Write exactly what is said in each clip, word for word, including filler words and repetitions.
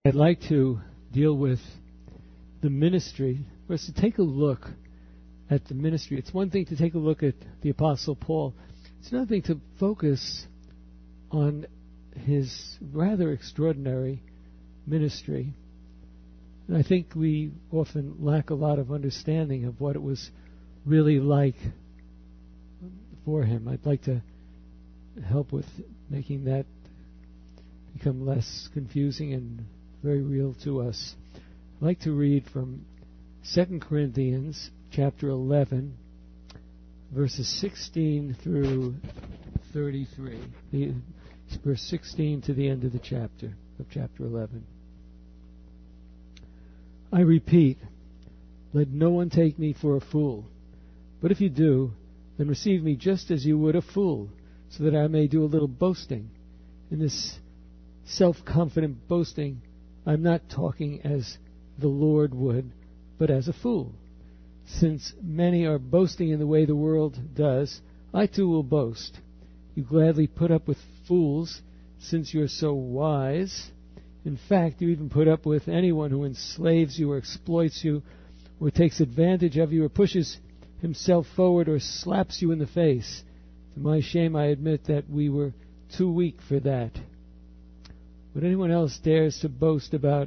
I'd like to deal with the ministry, for us to take a look at the ministry. It's one thing to take a look at the Apostle Paul. It's another thing to focus on his rather extraordinary ministry. And I think we often lack a lot of understanding of what it was really like for him. I'd like to help with making that become less confusing and very real to us. I'd like to read from Second Corinthians chapter eleven, verses sixteen through thirty-three. The, verse sixteen to the end of the chapter, of chapter eleven. I repeat, let no one take me for a fool. But if you do, then receive me just as you would a fool, so that I may do a little boasting. In this self-confident boasting, I'm not talking as the Lord would, but as a fool. Since many are boasting in the way the world does, I too will boast. You gladly put up with fools, since you're so wise. In fact, you even put up with anyone who enslaves you or exploits you, or takes advantage of you, or pushes himself forward, or slaps you in the face. To my shame, I admit that we were too weak for that. What anyone else dares to boast about,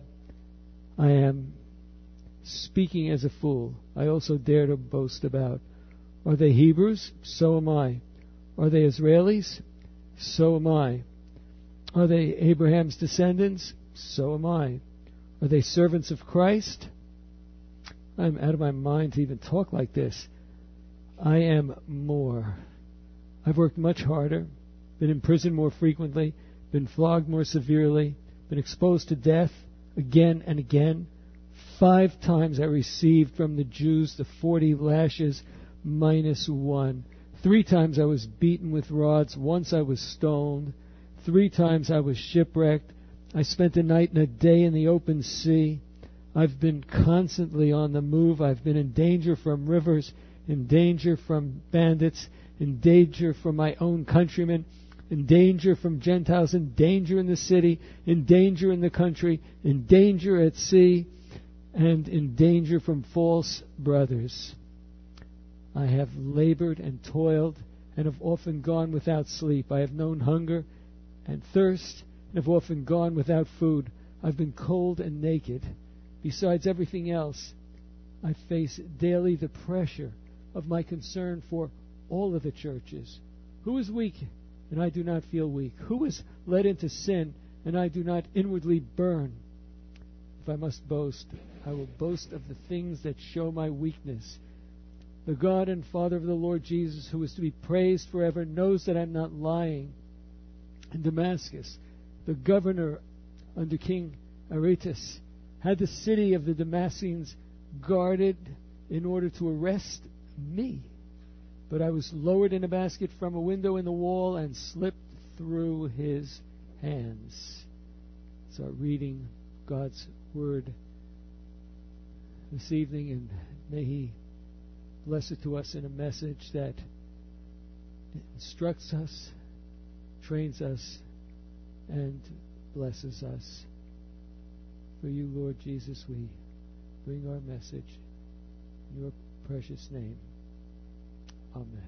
I am speaking as a fool. I also dare to boast about. Are they Hebrews? So am I. Are they Israelis? So am I. Are they Abraham's descendants? So am I. Are they servants of Christ? I'm out of my mind to even talk like this. I am more. I've worked much harder, been in prison more frequently, been flogged more severely, been exposed to death again and again. Five times I received from the Jews the forty lashes minus one. Three times I was beaten with rods. Once I was stoned. Three times I was shipwrecked. I spent a night and a day in the open sea. I've been constantly on the move. I've been in danger from rivers, in danger from bandits, in danger from my own countrymen, in danger from Gentiles, in danger in the city, in danger in the country, in danger at sea, and in danger from false brothers. I have labored and toiled, and have often gone without sleep. I have known hunger and thirst, and have often gone without food. I've been cold and naked. Besides everything else, I face daily the pressure of my concern for all of the churches. Who is weak, and I do not feel weak? Who is led into sin, and I do not inwardly burn? If I must boast, I will boast of the things that show my weakness. The God and Father of the Lord Jesus, who is to be praised forever, knows that I'm not lying. In Damascus, the governor under King Aretas had the city of the Damascenes guarded in order to arrest me. But I was lowered in a basket from a window in the wall and slipped through his hands. So reading God's Word this evening, and may He bless it to us in a message that instructs us, trains us, and blesses us. For you, Lord Jesus, we bring our message in your precious name. Amen.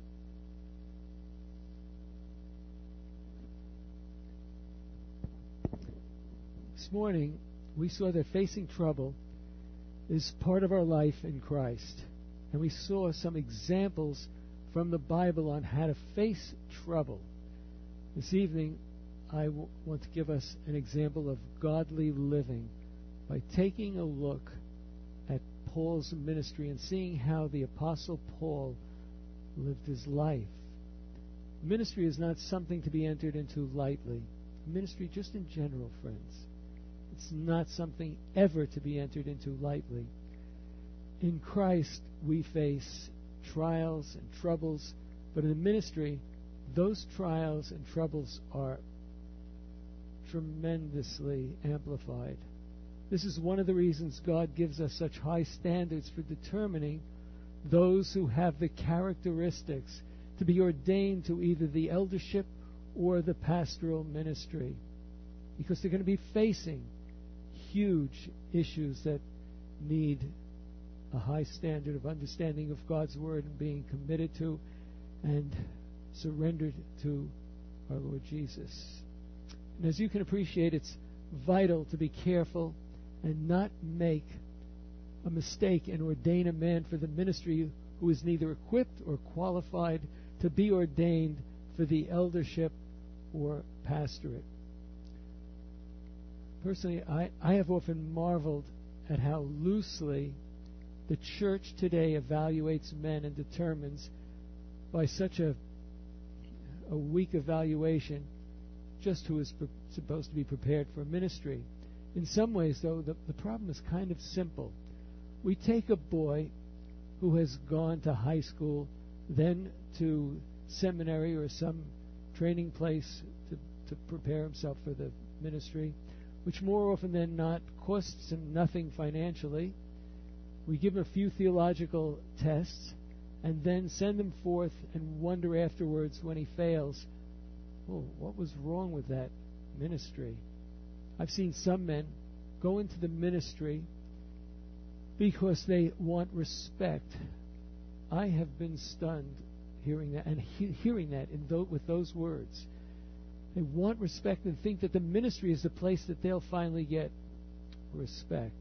This morning, we saw that facing trouble is part of our life in Christ. And we saw some examples from the Bible on how to face trouble. This evening, I w- want to give us an example of godly living by taking a look at Paul's ministry and seeing how the Apostle Paul lived his life. Ministry is not something to be entered into lightly. Ministry, just in general, friends, it's not something ever to be entered into lightly. In Christ, we face trials and troubles, but in the ministry, those trials and troubles are tremendously amplified. This is one of the reasons God gives us such high standards for determining those who have the characteristics to be ordained to either the eldership or the pastoral ministry. Because they're going to be facing huge issues that need a high standard of understanding of God's Word and being committed to and surrendered to our Lord Jesus. And as you can appreciate, it's vital to be careful and not make a mistake and ordain a man for the ministry who is neither equipped or qualified to be ordained for the eldership or pastorate. Personally, I, I have often marveled at how loosely the church today evaluates men and determines by such a, a weak evaluation just who is pre- supposed to be prepared for ministry. In some ways, though, the, the problem is kind of simple. We take a boy who has gone to high school, then to seminary or some training place to, to prepare himself for the ministry, which more often than not costs him nothing financially. We give him a few theological tests and then send him forth and wonder afterwards when he fails, oh, what was wrong with that ministry? I've seen some men go into the ministry because they want respect. I have been stunned hearing that, and he- hearing that in th- with those words. They want respect and think that the ministry is the place that they'll finally get respect.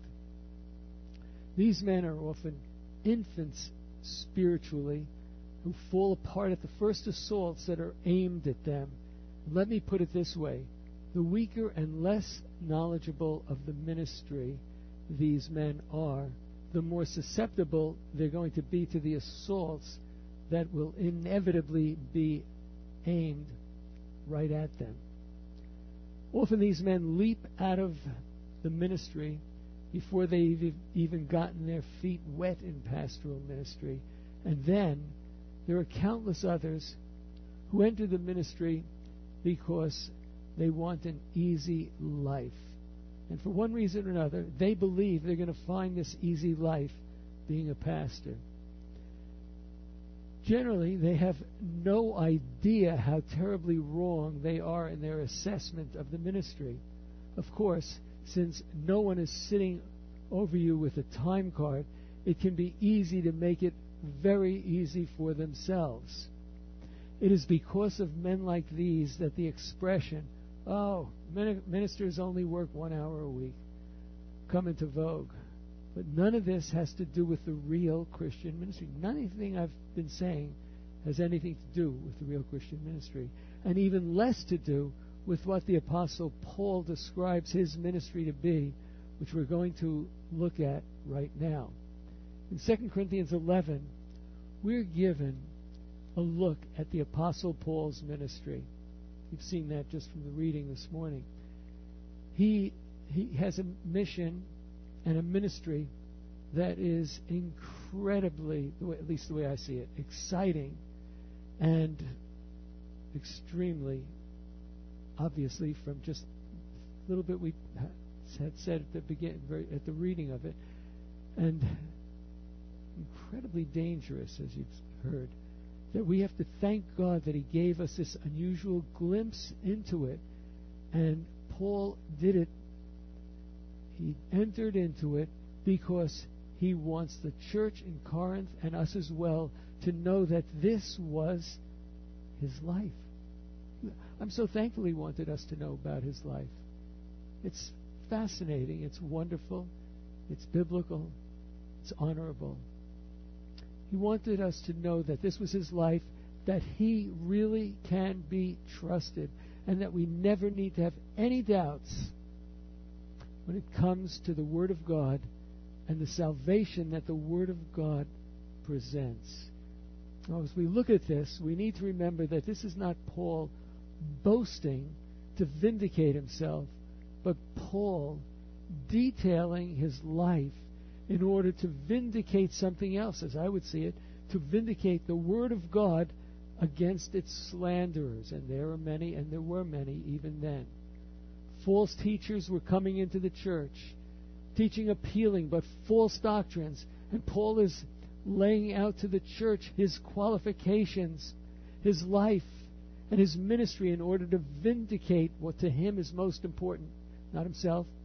These men are often infants spiritually who fall apart at the first assaults that are aimed at them. Let me put it this way. The weaker and less knowledgeable of the ministry these men are, the more susceptible they're going to be to the assaults that will inevitably be aimed right at them. Often these men leap out of the ministry before they've even gotten their feet wet in pastoral ministry. And then there are countless others who enter the ministry because they want an easy life. And for one reason or another, they believe they're going to find this easy life being a pastor. Generally, they have no idea how terribly wrong they are in their assessment of the ministry. Of course, since no one is sitting over you with a time card, it can be easy to make it very easy for themselves. It is because of men like these that the expression, oh, ministers only work one hour a week, come into vogue. But none of this has to do with the real Christian ministry. None of anything I've been saying has anything to do with the real Christian ministry. And even less to do with what the Apostle Paul describes his ministry to be, which we're going to look at right now. In Second Corinthians eleven, we're given a look at the Apostle Paul's ministry. You've seen that just from the reading this morning. He he has a mission and a ministry that is incredibly, at least the way I see it, exciting and extremely, obviously, from just a little bit we had said at the begin, at the reading of it, and incredibly dangerous, as you've heard. That we have to thank God that He gave us this unusual glimpse into it, and Paul did it. He entered into it because he wants the church in Corinth and us as well to know that this was his life. I'm so thankful he wanted us to know about his life. It's fascinating, it's wonderful, it's biblical, it's honorable. He wanted us to know that this was his life, that he really can be trusted, and that we never need to have any doubts when it comes to the Word of God and the salvation that the Word of God presents. Now, as we look at this, we need to remember that this is not Paul boasting to vindicate himself, but Paul detailing his life in order to vindicate something else, as I would see it, to vindicate the Word of God against its slanderers. And there are many, and there were many even then. False teachers were coming into the church, teaching appealing but false doctrines. And Paul is laying out to the church his qualifications, his life, and his ministry in order to vindicate what to him is most important. Not himself,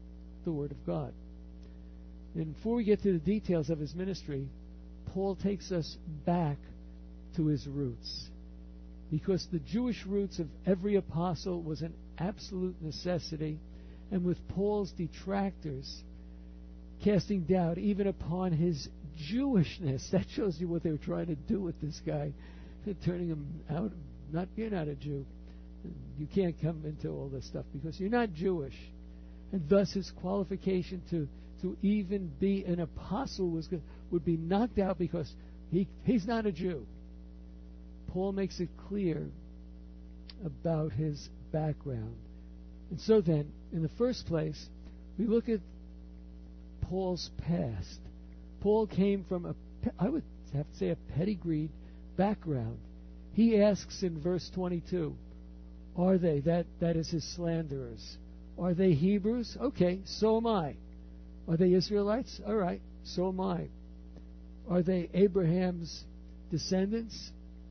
the Word of God. And before we get to the details of his ministry, Paul takes us back to his roots. Because the Jewish roots of every apostle was an absolute necessity, and with Paul's detractors casting doubt even upon his Jewishness, that shows you what they were trying to do with this guy, turning him out. Not you're not a Jew. You can't come into all this stuff because you're not Jewish, and thus his qualification to to even be an apostle was would be knocked out because he he's not a Jew. Paul makes it clear about his background. And so then, in the first place, we look at Paul's past. Paul came from a, I would have to say, a pedigreed background. He asks in verse twenty-two, are they, that, that is his slanderers, are they Hebrews? Okay, so am I. Are they Israelites? All right, so am I. Are they Abraham's descendants?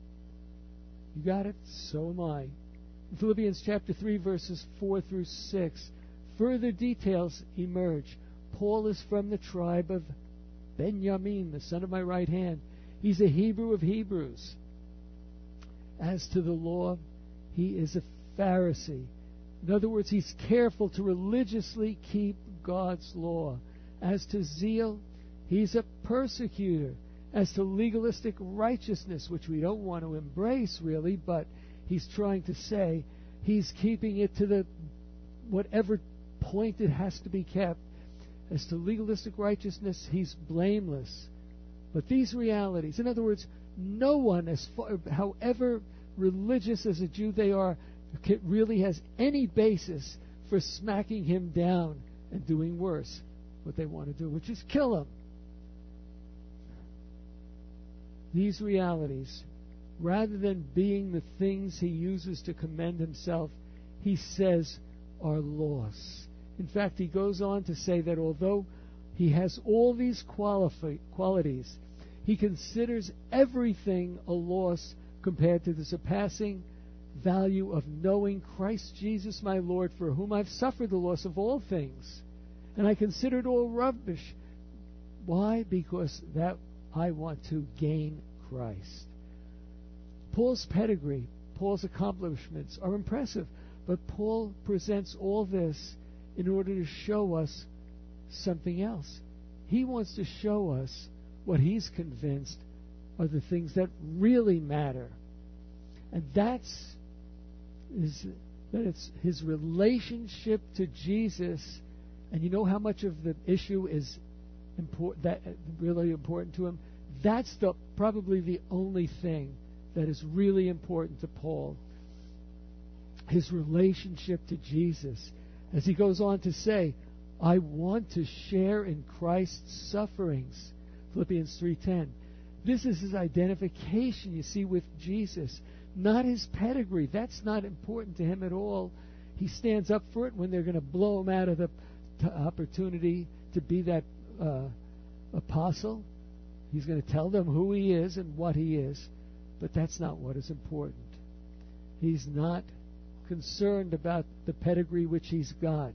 You got it? So am I. In Philippians chapter three, verses four through six, further details emerge. Paul is from the tribe of Benjamin, the son of my right hand. He's a Hebrew of Hebrews. As to the law, he is a Pharisee. In other words, he's careful to religiously keep God's law. As to zeal, he's a persecutor. As to legalistic righteousness, which we don't want to embrace really, but he's trying to say he's keeping it to the whatever point it has to be kept. As to legalistic righteousness, he's blameless. But these realities, in other words, no one, as far, however religious as a Jew they are, really has any basis for smacking him down and doing worse, what they want to do, which is kill him. These realities, rather than being the things he uses to commend himself, he says are loss. In fact, he goes on to say that although he has all these qualifi- qualities, he considers everything a loss compared to the surpassing value of knowing Christ Jesus my Lord, for whom I've suffered the loss of all things. And I consider it all rubbish. Why? Because that I want to gain Christ. Paul's pedigree, Paul's accomplishments are impressive, but Paul presents all this in order to show us something else. He wants to show us what he's convinced are the things that really matter. And that's is that it's his relationship to Jesus. And you know how much of the issue is important, that really important to him? That's the probably the only thing that is really important to Paul. His relationship to Jesus. As he goes on to say, I want to share in Christ's sufferings. Philippians three ten. This is his identification, you see, with Jesus. Not his pedigree. That's not important to him at all. He stands up for it when they're going to blow him out of the t- opportunity to be that uh, apostle. He's going to tell them who he is and what he is. But that's not what is important. He's not concerned about the pedigree which he's got.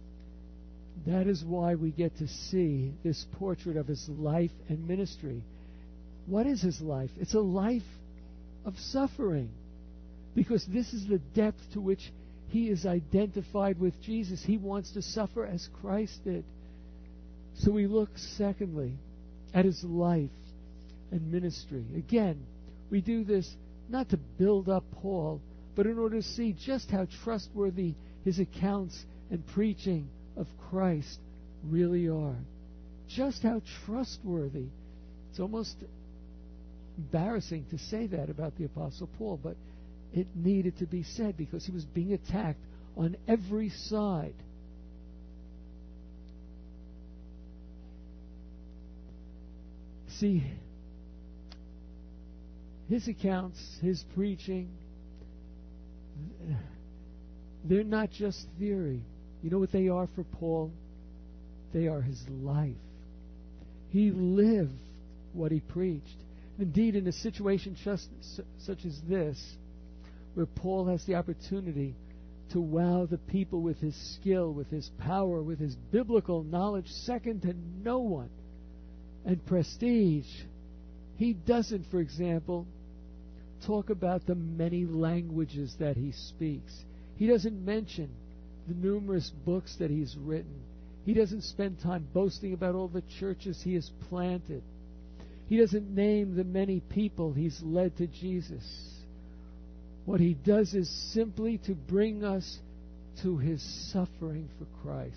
That is why we get to see this portrait of his life and ministry. What is his life? It's a life of suffering. Because this is the depth to which he is identified with Jesus. He wants to suffer as Christ did. So we look, secondly, at his life and ministry. Again, we do this not to build up Paul, but in order to see just how trustworthy his accounts and preaching of Christ really are. Just how trustworthy. It's almost embarrassing to say that about the Apostle Paul, but it needed to be said because he was being attacked on every side. See, his accounts, his preaching, they're not just theory. You know what they are for Paul? They are his life. He lived what he preached. Indeed, in a situation just such as this, where Paul has the opportunity to wow the people with his skill, with his power, with his biblical knowledge, second to no one. And prestige. He doesn't, for example, talk about the many languages that he speaks. He doesn't mention the numerous books that he's written. He doesn't spend time boasting about all the churches he has planted. He doesn't name the many people he's led to Jesus. What he does is simply to bring us to his suffering for Christ.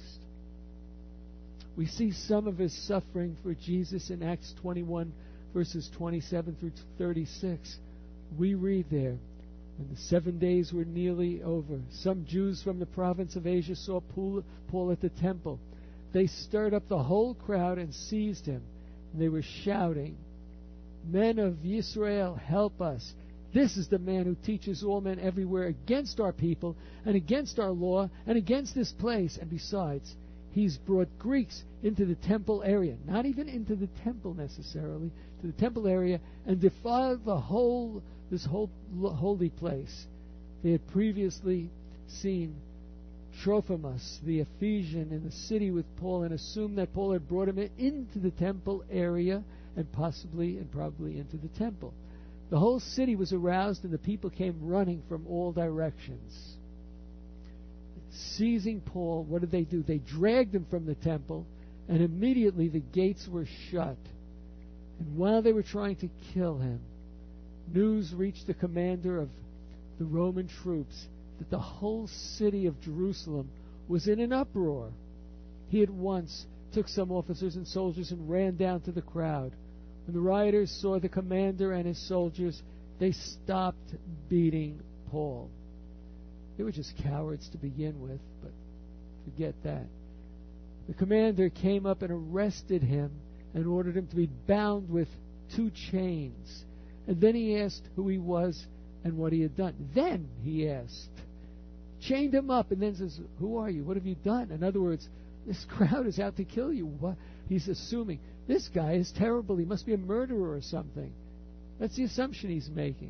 We see some of his suffering for Jesus in Acts twenty-one, verses twenty-seven through thirty-six. We read there, when the seven days were nearly over, some Jews from the province of Asia saw Paul at the temple. They stirred up the whole crowd and seized him. And they were shouting, "Men of Israel, help us. This is the man who teaches all men everywhere against our people and against our law and against this place. And besides, he's brought Greeks into the temple area," not even into the temple necessarily, to the temple area, "and defiled the whole, this whole holy place." They had previously seen Trophimus, the Ephesian, in the city with Paul, and assumed that Paul had brought him into the temple area and possibly and probably into the temple. The whole city was aroused, and the people came running from all directions. Seizing Paul, what did they do? They dragged him from the temple, and immediately the gates were shut. And while they were trying to kill him, news reached the commander of the Roman troops that the whole city of Jerusalem was in an uproar. He at once took some officers and soldiers and ran down to the crowd. When the rioters saw the commander and his soldiers, they stopped beating Paul. They were just cowards to begin with, but forget that. The commander came up and arrested him and ordered him to be bound with two chains. And then he asked who he was and what he had done. Then he asked, chained him up, and then says, "Who are you? What have you done?" In other words, this crowd is out to kill you. What? He's assuming this guy is terrible. He must be a murderer or something. That's the assumption he's making.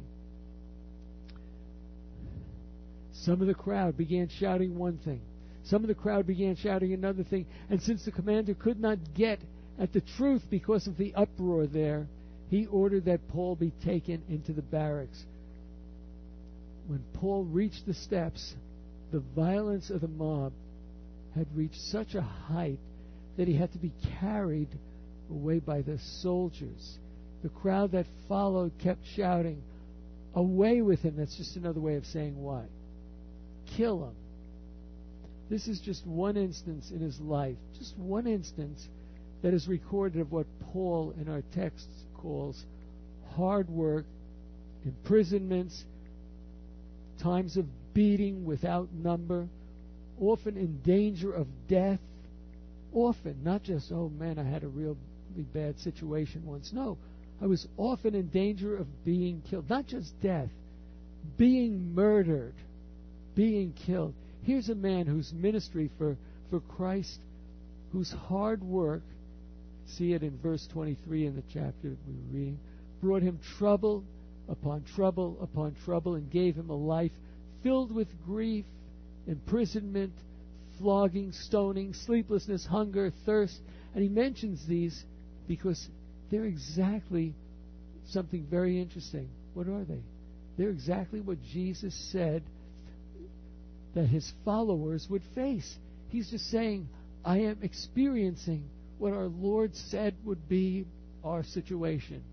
Some of the crowd began shouting one thing. Some of the crowd began shouting another thing. And since the commander could not get at the truth because of the uproar there, he ordered that Paul be taken into the barracks. When Paul reached the steps, the violence of the mob had reached such a height that he had to be carried away by the soldiers. The crowd that followed kept shouting, "Away with him!" That's just another way of saying what? Kill him. This is just one instance in his life, just one instance that is recorded of what Paul in our text calls hard work, imprisonments, times of beating without number, often in danger of death, often, not just, "Oh man, I had a really bad situation once." No, I was often in danger of being killed. Not just death, being murdered, being killed. Here's a man whose ministry for, for Christ, whose hard work, see it in verse twenty-three in the chapter we were reading, brought him trouble upon trouble upon trouble and gave him a life filled with grief, imprisonment, flogging, stoning, sleeplessness, hunger, thirst. And he mentions these because they're exactly something very interesting. What are they? They're exactly what Jesus said that his followers would face. He's just saying, I am experiencing what our Lord said would be our situation.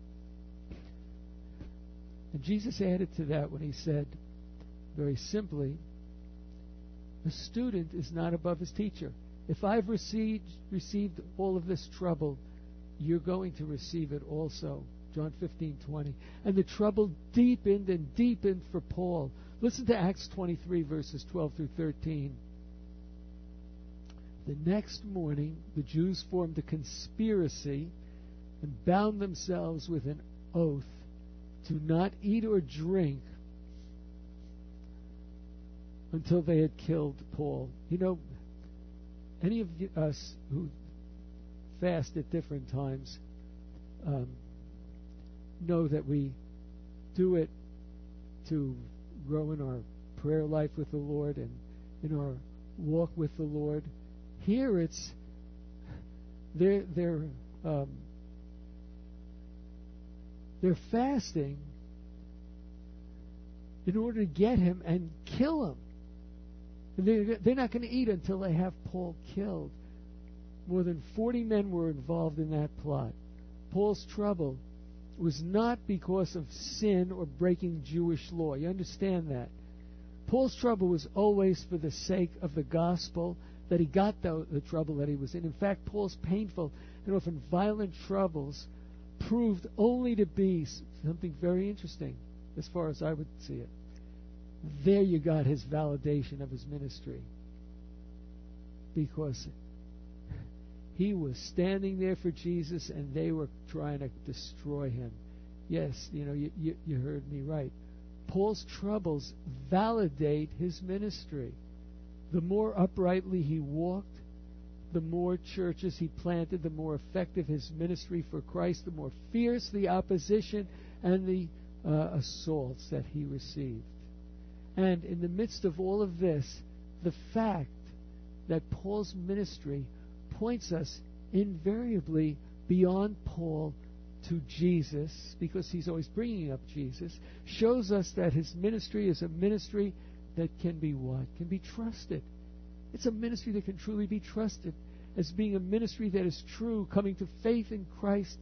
And Jesus added to that when he said, very simply, the student is not above his teacher. If I've received received all of this trouble, you're going to receive it also. John fifteen twenty. And the trouble deepened and deepened for Paul. Listen to Acts twenty-three, verses twelve through thirteen. The next morning, the Jews formed a conspiracy and bound themselves with an oath to not eat or drink until they had killed Paul. You know, any of us who fast at different times um, know that we do it to grow in our prayer life with the Lord and in our walk with the Lord. Here it's they're they're um, they're fasting in order to get him and kill him. And they're, they're not going to eat until they have Paul killed. More than forty men were involved in that plot. Paul's trouble was not because of sin or breaking Jewish law. You understand that? Paul's trouble was always for the sake of the gospel, that he got the, the trouble that he was in. In fact, Paul's painful and often violent troubles proved only to be something very interesting, as far as I would see it. There you got his validation of his ministry. Because he was standing there for Jesus and they were trying to destroy him. Yes, you know, you, you, you heard me right. Paul's troubles validate his ministry. The more uprightly he walked, the more churches he planted, the more effective his ministry for Christ, the more fierce the opposition and the uh, assaults that he received. And in the midst of all of this, the fact that Paul's ministry points us invariably beyond Paul to Jesus, because he's always bringing up Jesus, shows us that his ministry is a ministry that can be what? Can be trusted. It's a ministry that can truly be trusted as being a ministry that is true, coming to faith in Christ.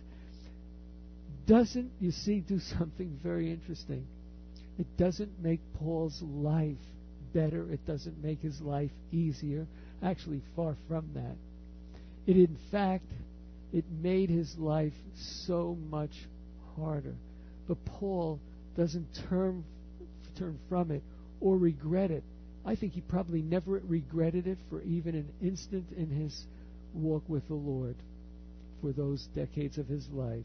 Doesn't, you see, do something very interesting. It doesn't make Paul's life better. It doesn't make his life easier. Actually, far from that. It, in fact, it made his life so much harder. But Paul doesn't turn, turn from it or regret it. I think he probably never regretted it for even an instant in his walk with the Lord for those decades of his life.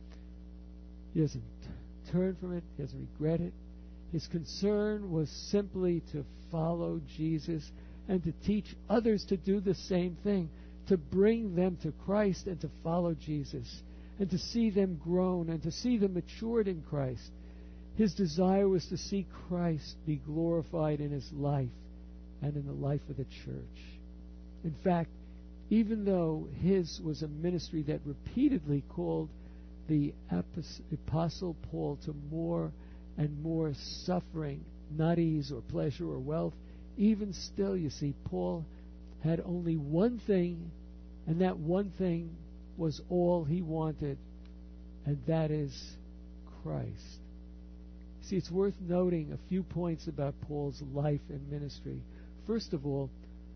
He doesn't turn from it. He doesn't regret it. His concern was simply to follow Jesus and to teach others to do the same thing, to bring them to Christ and to follow Jesus, and to see them grown and to see them matured in Christ. His desire was to see Christ be glorified in his life and in the life of the church. In fact, even though his was a ministry that repeatedly called the Apostle Paul to more and more suffering, not ease or pleasure or wealth, even still, you see, Paul had only one thing, and that one thing was all he wanted, and that is Christ. See, it's worth noting a few points about Paul's life and ministry. First of all,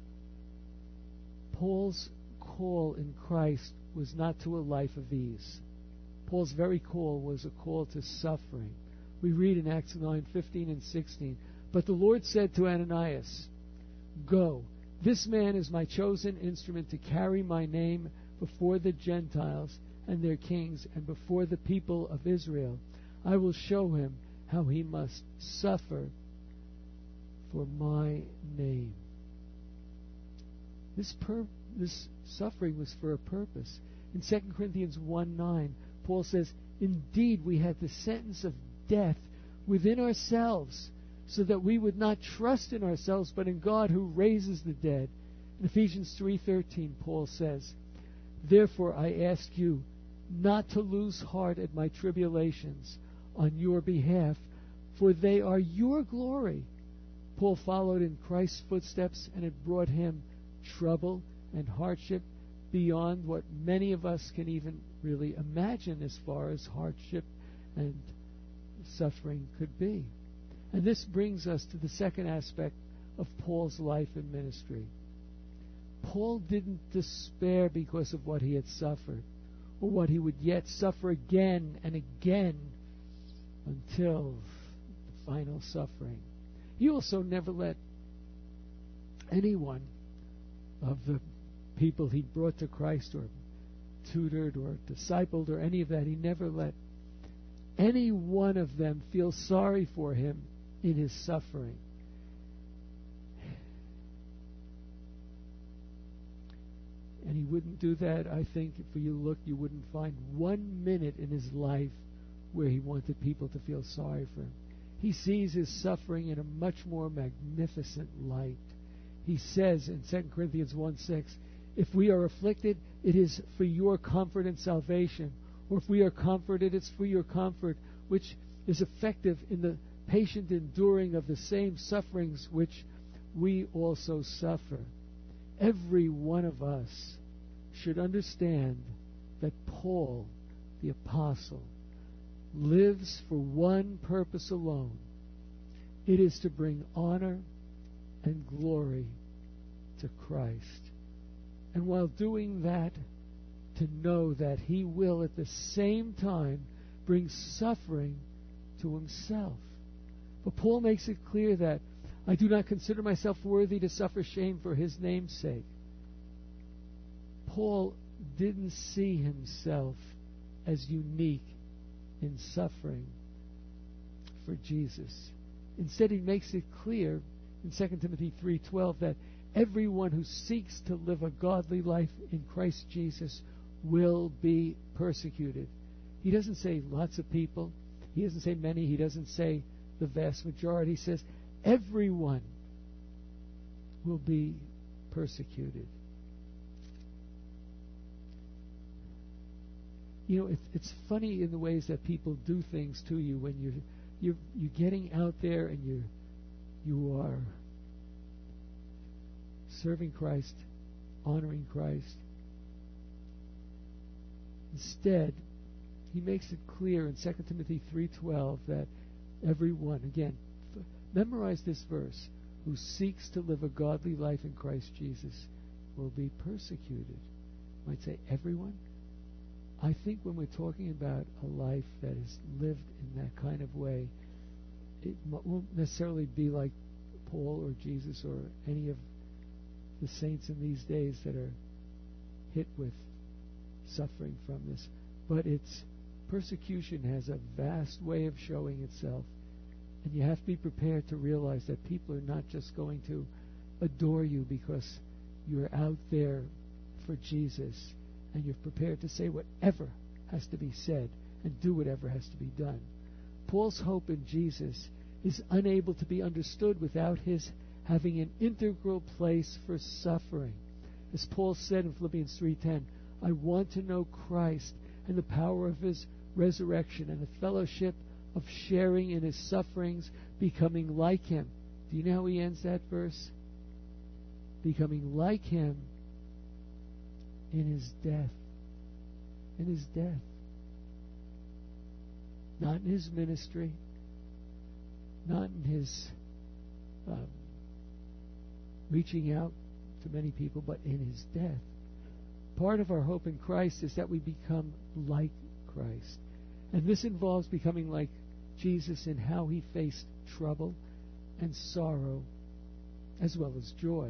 Paul's call in Christ was not to a life of ease. Paul's very call was a call to suffering. We read in Acts nine fifteen and sixteen, "But the Lord said to Ananias, 'Go, this man is my chosen instrument to carry my name before the Gentiles and their kings and before the people of Israel. I will show him how he must suffer for my name.'" This pur- this suffering was for a purpose. In Second Corinthians one nine, Paul says, "Indeed, we had the sentence of death within ourselves, so that we would not trust in ourselves, but in God who raises the dead." In Ephesians three thirteen, Paul says, "Therefore I ask you not to lose heart at my tribulations on your behalf, for they are your glory." Paul followed in Christ's footsteps, and it brought him trouble and hardship beyond what many of us can even really imagine as far as hardship and suffering could be. And this brings us to the second aspect of Paul's life and ministry. Paul didn't despair because of what he had suffered, or what he would yet suffer again and again until the final suffering. He also never let anyone of the people he brought to Christ or tutored or discipled or any of that, he never let any one of them feel sorry for him in his suffering. And he wouldn't do that, I think, if you look, you wouldn't find one minute in his life where he wanted people to feel sorry for him. he sees his suffering in a much more magnificent light. He says in Second Corinthians one six, if we are afflicted, it is for your comfort and salvation. Or if we are comforted, it's for your comfort, which is effective in the patient enduring of the same sufferings which we also suffer. Every one of us should understand that Paul, the apostle, lives for one purpose alone. It is to bring honor and glory to Christ. And while doing that, to know that he will at the same time bring suffering to himself. But Paul makes it clear that I do not consider myself worthy to suffer shame for his name's sake. Paul didn't see himself as unique in suffering for Jesus. Instead, he makes it clear in Second Timothy three twelve that everyone who seeks to live a godly life in Christ Jesus will be persecuted. He doesn't say lots of people. He doesn't say many. He doesn't say the vast majority. He says everyone will be persecuted. You know, it's, it's funny in the ways that people do things to you when you're you're you're getting out there and you you are serving Christ, honoring Christ. Instead, he makes it clear in Second Timothy three twelve that everyone, again, f- memorize this verse, who seeks to live a godly life in Christ Jesus will be persecuted. You might say everyone. I think when we're talking about a life that is lived in that kind of way, it m- won't necessarily be like Paul or Jesus or any of the saints in these days that are hit with suffering from this. But it's persecution has a vast way of showing itself. And you have to be prepared to realize that people are not just going to adore you because you're out there for Jesus and you're prepared to say whatever has to be said and do whatever has to be done. Paul's hope in Jesus is unable to be understood without his having an integral place for suffering. As Paul said in Philippians three ten, I want to know Christ and the power of his resurrection and the fellowship of sharing in his sufferings, becoming like him. Do you know how he ends that verse? Becoming like him in his death. In his death. Not in his ministry. Not in his um, reaching out to many people, but in his death. Part of our hope in Christ is that we become like Christ. And this involves becoming like Jesus in how he faced trouble and sorrow as well as joy.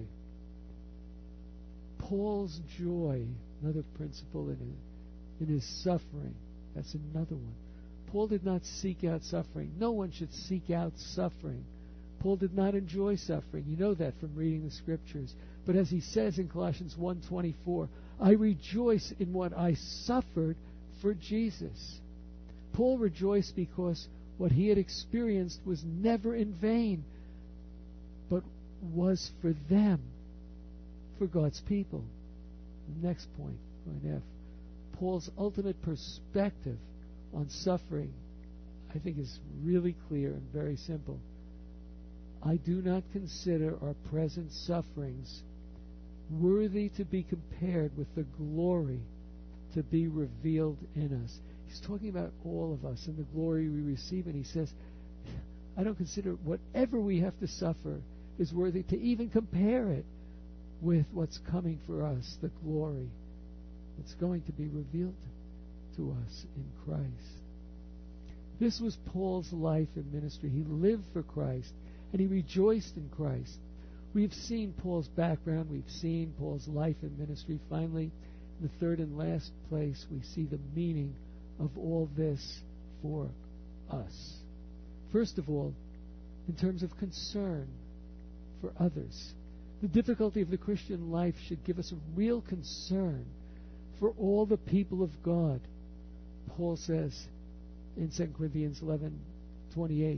Paul's joy, another principle in his, in his suffering, that's another one. Paul did not seek out suffering. No one should seek out suffering. Paul did not enjoy suffering. You know that from reading the scriptures. But as he says in Colossians one twenty-four, I rejoice in what I suffered for Jesus. Paul rejoiced because what he had experienced was never in vain, but was for them, for God's people. Next point, point F. Paul's ultimate perspective on suffering, I think, is really clear and very simple. I do not consider our present sufferings worthy to be compared with the glory to be revealed in us. He's talking about all of us and the glory we receive, and he says, I don't consider whatever we have to suffer is worthy to even compare it with what's coming for us, the glory that's going to be revealed to us in Christ. This was Paul's life and ministry. He lived for Christ, and he rejoiced in Christ. We've seen Paul's background. We've seen Paul's life and ministry. Finally, in the third and last place, we see the meaning of all this for us. First of all, in terms of concern for others. The difficulty of the Christian life should give us a real concern for all the people of God. Paul says in Second Corinthians eleven twenty-eight,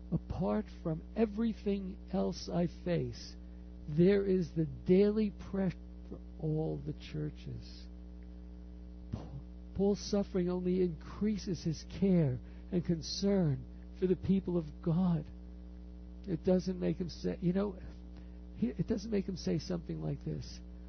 apart from everything else I face, there is the daily pressure for all the churches. Paul's suffering only increases his care and concern for the people of God. It doesn't make him say, you know, it doesn't make him say something like this.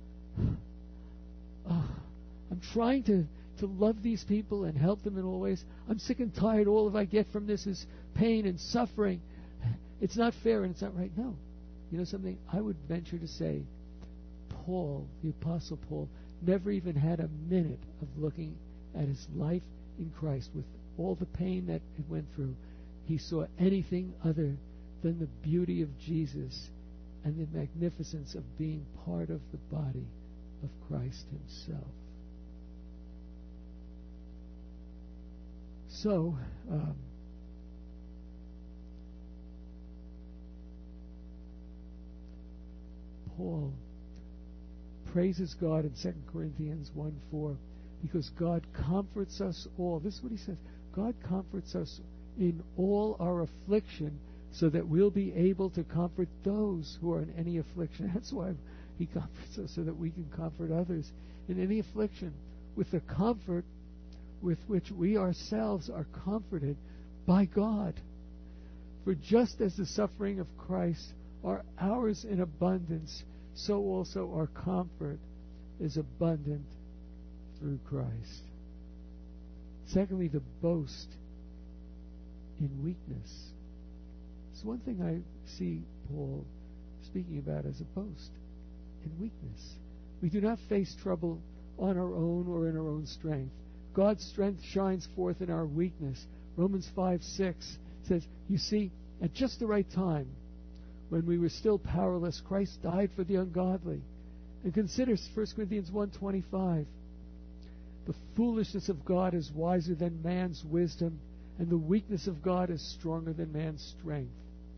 Oh, I'm trying to, to love these people and help them in all ways. I'm sick and tired. All of I get from this is pain and suffering. It's not fair and it's not right. No. You know something? I would venture to say Paul, the Apostle Paul, never even had a minute of looking at his life in Christ with all the pain that it went through. He saw anything other than the beauty of Jesus and the magnificence of being part of the body of Christ himself. So, um, Paul praises God in Second Corinthians one four because God comforts us all. This is what he says. God comforts us in all our affliction so that we'll be able to comfort those who are in any affliction. That's why he comforts us, so that we can comfort others in any affliction with the comfort with which we ourselves are comforted by God. For just as the suffering of Christ are ours in abundance, so also our comfort is abundant through Christ. Secondly, the boast in weakness. It's one thing I see Paul speaking about as a boast in weakness. We do not face trouble on our own or in our own strength. God's strength shines forth in our weakness. Romans five six says, you see, at just the right time, when we were still powerless, Christ died for the ungodly. And consider First Corinthians one twenty-five. The foolishness of God is wiser than man's wisdom, and the weakness of God is stronger than man's strength.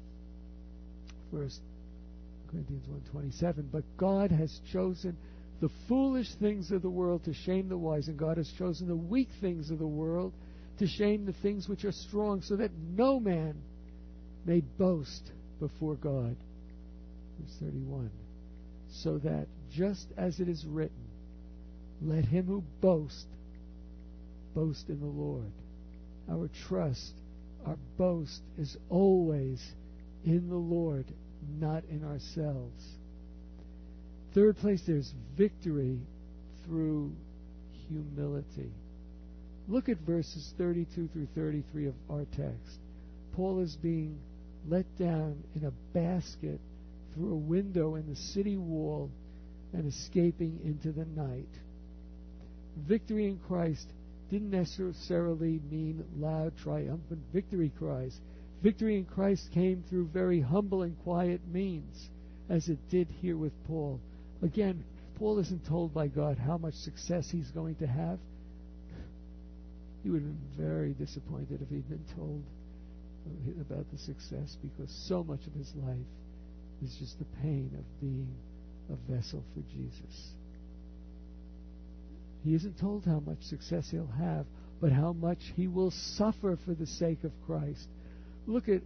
First Corinthians one twenty-seven. But God has chosen the foolish things of the world to shame the wise, and God has chosen the weak things of the world to shame the things which are strong, so that no man may boast before God. Verse thirty-one. So that, just as it is written, let him who boasts boast in the Lord. Our trust, our boast is always in the Lord, not in ourselves. Third place, there's victory through humility. Look at verses thirty-two through thirty-three of our text. Paul is being let down in a basket through a window in the city wall and escaping into the night. Victory in Christ didn't necessarily mean loud, triumphant victory cries. Victory in Christ came through very humble and quiet means, as it did here with Paul. Again, Paul isn't told by God how much success he's going to have. He would have been very disappointed if he'd been told about the success, because so much of his life is just the pain of being a vessel for Jesus. He isn't told how much success he'll have, but how much he will suffer for the sake of Christ. Look at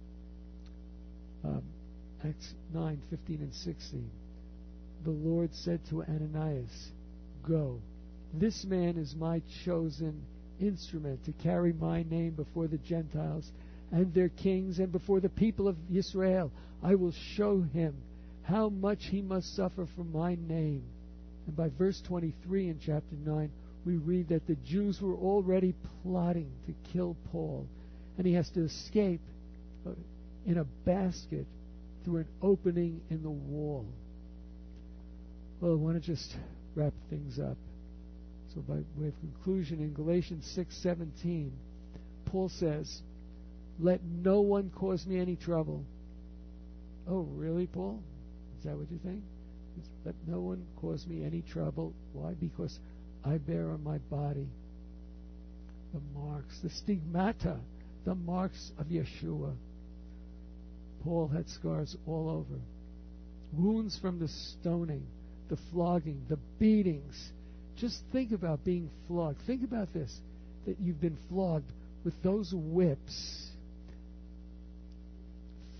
um, Acts nine fifteen and sixteen. The Lord said to Ananias, go, this man is my chosen instrument to carry my name before the Gentiles and their kings and before the people of Israel. I will show him how much he must suffer for my name. And by verse twenty-three in chapter nine, we read that the Jews were already plotting to kill Paul, and he has to escape in a basket through an opening in the wall. Well, I want to just wrap things up. So by way of conclusion, in Galatians six seventeen, Paul says, let no one cause me any trouble. Oh, really, Paul? Is that what you think? Let no one cause me any trouble. Why? Because I bear on my body the marks, the stigmata, the marks of Yeshua. Paul had scars all over. Wounds from the stoning, the flogging, the beatings. Just think about being flogged. Think about this, that you've been flogged with those whips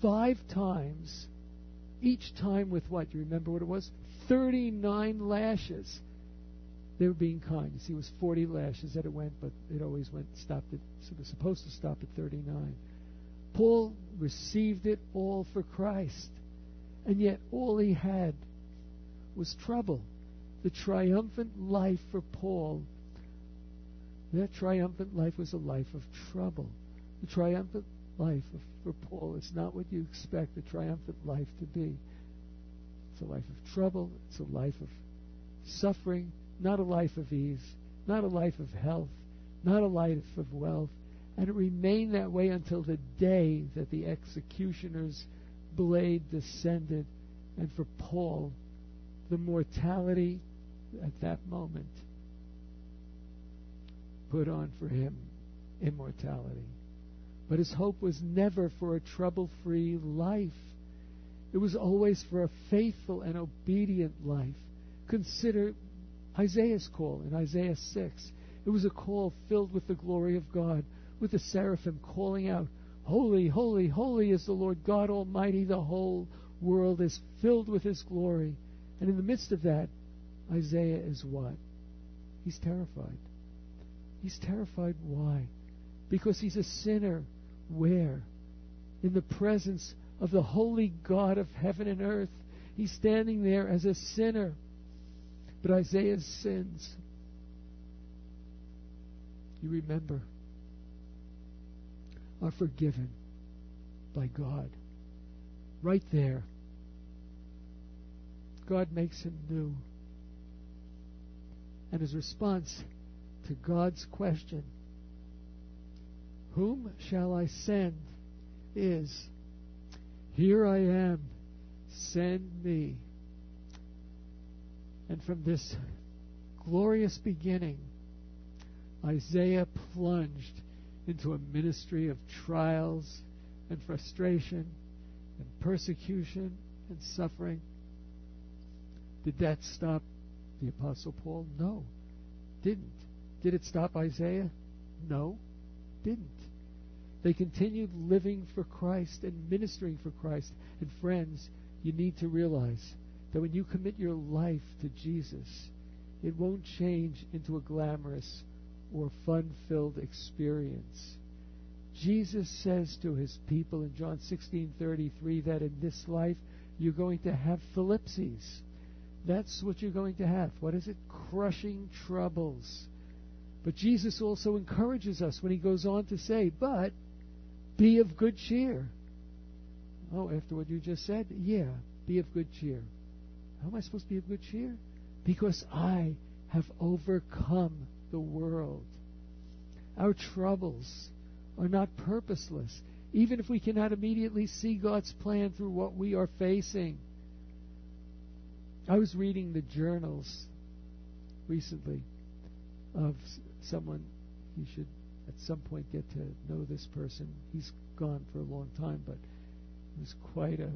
five times, each time with what? Do you remember what it was? thirty-nine lashes. They were being kind. You see, it was forty lashes that it went, but it always went, stopped at, so it was supposed to stop at thirty-nine. Paul received it all for Christ. And yet all he had was trouble. The triumphant life for Paul, that triumphant life was a life of trouble. The triumphant life of, for Paul is not what you expect a triumphant life to be. It's a life of trouble. It's a life of suffering, not a life of ease, not a life of health, not a life of wealth. And it remained that way until the day that the executioner's blade descended. And for Paul, the mortality at that moment put on for him immortality. But his hope was never for a trouble-free life. It was always for a faithful and obedient life. Consider Isaiah's call in Isaiah six. It was a call filled with the glory of God, with the seraphim calling out, "Holy, holy, holy is the Lord God Almighty. The whole world is filled with His glory." And in the midst of that, Isaiah is what? He's terrified. He's terrified. Why? Because he's a sinner. Where? In the presence of the holy God of heaven and earth. He's standing there as a sinner. But Isaiah's sins, you remember, are forgiven by God. Right there. God makes him new. And his response to God's question, "Whom shall I send?" is, "Here I am, send me." And from this glorious beginning, Isaiah plunged into a ministry of trials and frustration and persecution and suffering. Did that stop the Apostle Paul? No, didn't. Did it stop Isaiah? No, didn't. They continued living for Christ and ministering for Christ. And friends, you need to realize that when you commit your life to Jesus, it won't change into a glamorous or fun-filled experience. Jesus says to his people in John sixteen thirty-three that in this life you're going to have thlipses. That's what you're going to have. What is it? Crushing troubles. But Jesus also encourages us when he goes on to say, "But be of good cheer." Oh, after what you just said? Yeah, be of good cheer. How am I supposed to be of good cheer? Because I have overcome the world. Our troubles are not purposeless, even if we cannot immediately see God's plan through what we are facing. I was reading the journals recently of someone. You should at some point get to know this person. He's gone for a long time, but he was quite a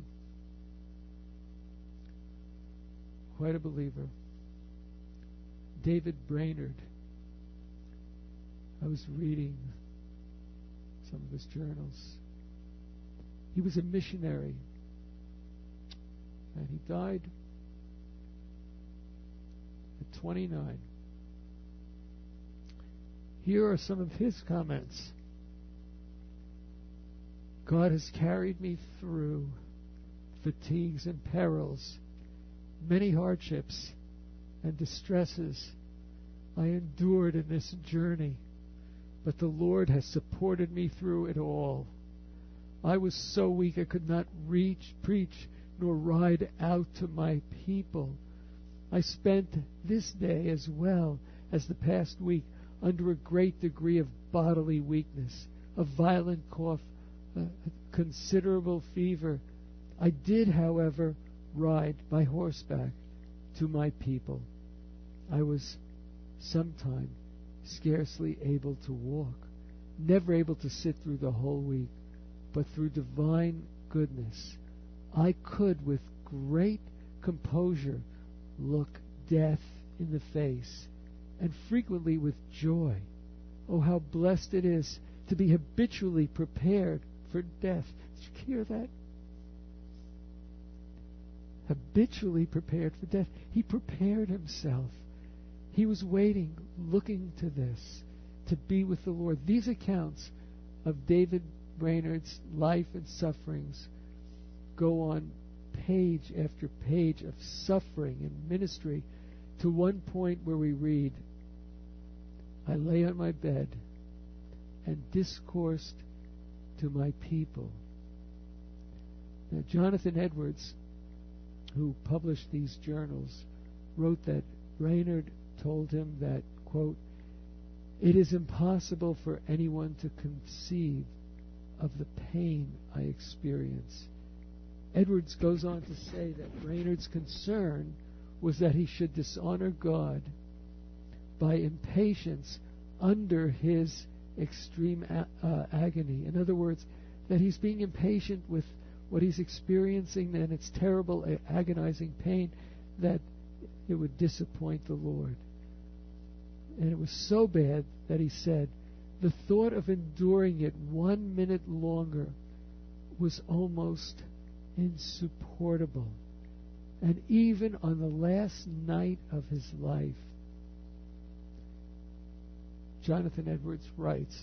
quite a believer. David Brainerd. I was reading some of his journals. He was a missionary, and he died at twenty-nine. Here are some of his comments. "God has carried me through fatigues and perils, many hardships and distresses I endured in this journey, but the Lord has supported me through it all. I was so weak I could not reach, preach, nor ride out to my people. I spent this day as well as the past week under a great degree of bodily weakness, a violent cough, a considerable fever. I did, however, ride by horseback to my people. I was sometime scarcely able to walk, never able to sit through the whole week, but through divine goodness, I could with great composure look death in the face, and frequently with joy. Oh, how blessed it is to be habitually prepared for death." Did you hear that? habitually prepared for death. He prepared himself. He was waiting, looking to this, to be with the Lord. These accounts of David Brainerd's life and sufferings go on page after page of suffering and ministry, to one point where we read, I lay on my bed and discoursed to my people. Now, Jonathan Edwards, who published these journals, wrote that Brainerd told him that, quote, it is impossible for anyone to conceive of the pain I experience. Edwards goes on to say that Brainerd's concern was that he should dishonor God by impatience under his extreme a- uh, agony. In other words, that he's being impatient with what he's experiencing and its terrible, a- agonizing pain, that it would disappoint the Lord. And it was so bad that he said, the thought of enduring it one minute longer was almost insupportable. And even on the last night of his life, Jonathan Edwards writes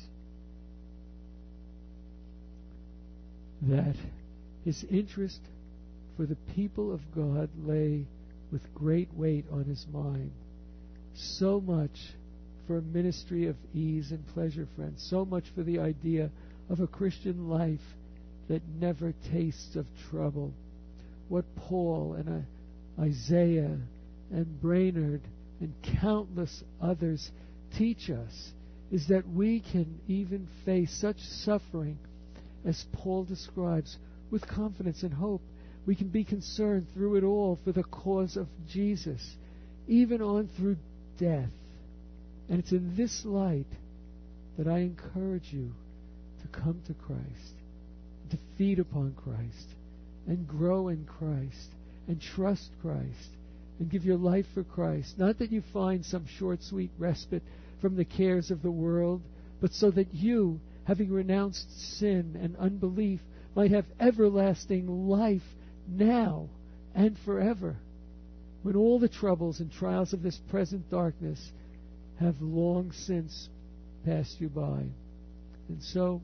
that his interest for the people of God lay with great weight on his mind. So much for a ministry of ease and pleasure, friends. So much for the idea of a Christian life that never tastes of trouble. What Paul and uh, Isaiah and Brainerd and countless others teach us is that we can even face such suffering as Paul describes with confidence and hope. We can be concerned through it all for the cause of Jesus, even on through death. And it's in this light that I encourage you to come to Christ, to feed upon Christ, and grow in Christ, and trust Christ, and give your life for Christ. Not that you find some short, sweet respite from the cares of the world, but so that you, having renounced sin and unbelief, might have everlasting life now and forever, when all the troubles and trials of this present darkness have long since passed you by. And so,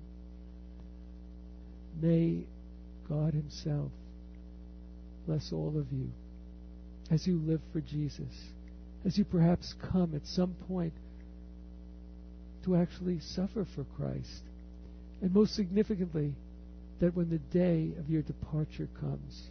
may God Himself bless all of you as you live for Jesus, as you perhaps come at some point to actually suffer for Christ, and most significantly, that when the day of your departure comes,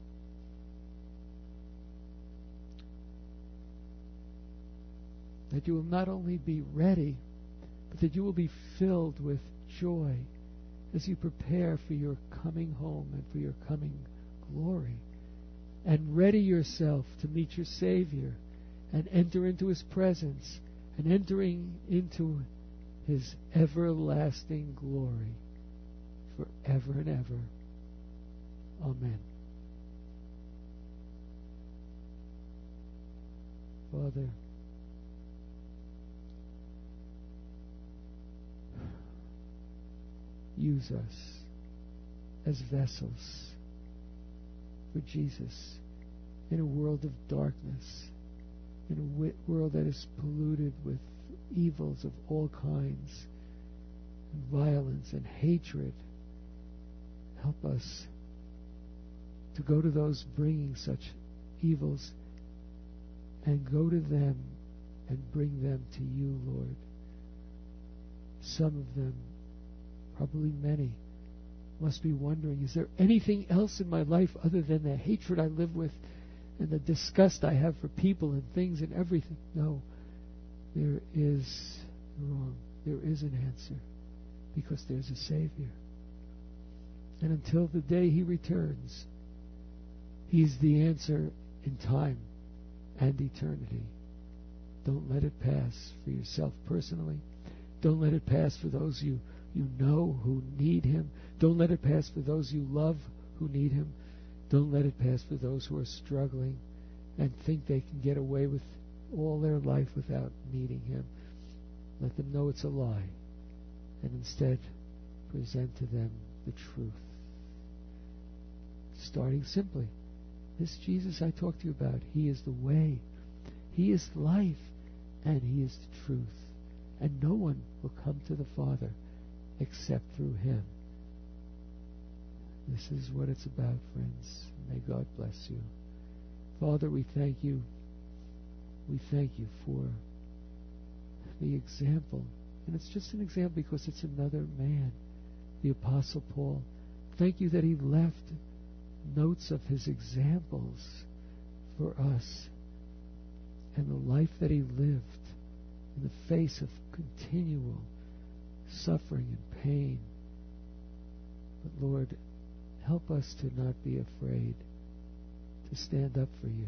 that you will not only be ready, but that you will be filled with joy as you prepare for your coming home and for your coming glory, and ready yourself to meet your Savior and enter into His presence and entering into His everlasting glory forever and ever. Amen. Father, use us as vessels for Jesus in a world of darkness, in a wi- world that is polluted with evils of all kinds, and violence and hatred. Help us to go to those bringing such evils and go to them and bring them to you, Lord. Some of them, probably many, must be wondering, is there anything else in my life other than the hatred I live with and the disgust I have for people and things and everything? No, there is wrong. There is an answer, because there's a Savior. And until the day He returns, He's the answer in time and eternity. Don't let it pass for yourself personally. Don't let it pass for those you, you know who need Him. Don't let it pass for those you love who need Him. Don't let it pass for those who are struggling and think they can get away with all their life without needing Him. Let them know it's a lie, and instead present to them the truth. Starting simply This Jesus I talked to you about, He is the way, He is life, and He is the truth. And no one will come to the Father except through Him. This is what it's about, friends. May God bless you. Father, we thank you. We thank you for the example. And it's just an example because it's another man, the Apostle Paul. Thank you that he left notes of his examples for us and the life that he lived in the face of continual suffering and pain. But Lord, help us to not be afraid to stand up for you.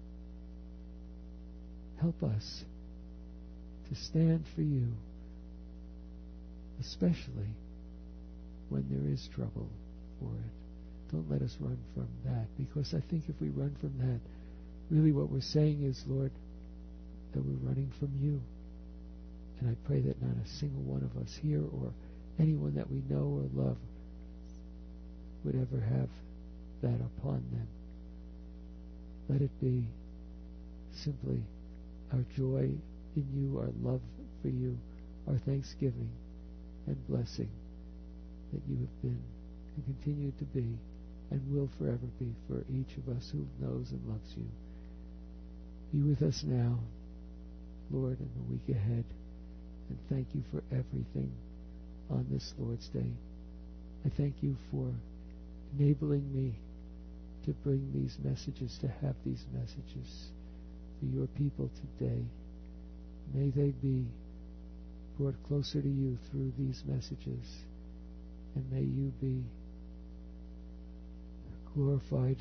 Help us to stand for you, especially when there is trouble for it. Don't let us run from that, because I think if we run from that, really what we're saying is, Lord, that we're running from you. And I pray that not a single one of us here or anyone that we know or love would ever have that upon them. Let it be simply our joy in you, our love for you, our thanksgiving and blessing that you have been and continue to be and will forever be for each of us who knows and loves you. Be with us now, Lord, in the week ahead, and thank you for everything on this Lord's Day. I thank you for enabling me to bring these messages, to have these messages for your people today. May they be brought closer to you through these messages, and may you be glorified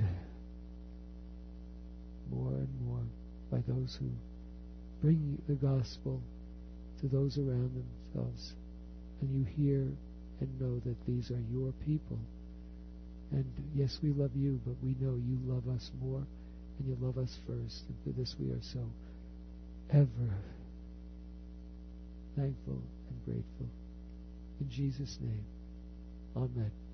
more and more by those who bring the gospel to those around themselves, and you hear and know that these are your people. And yes, we love you, but we know you love us more, and you love us first, and for this we are so ever thankful and grateful. In Jesus' name, amen.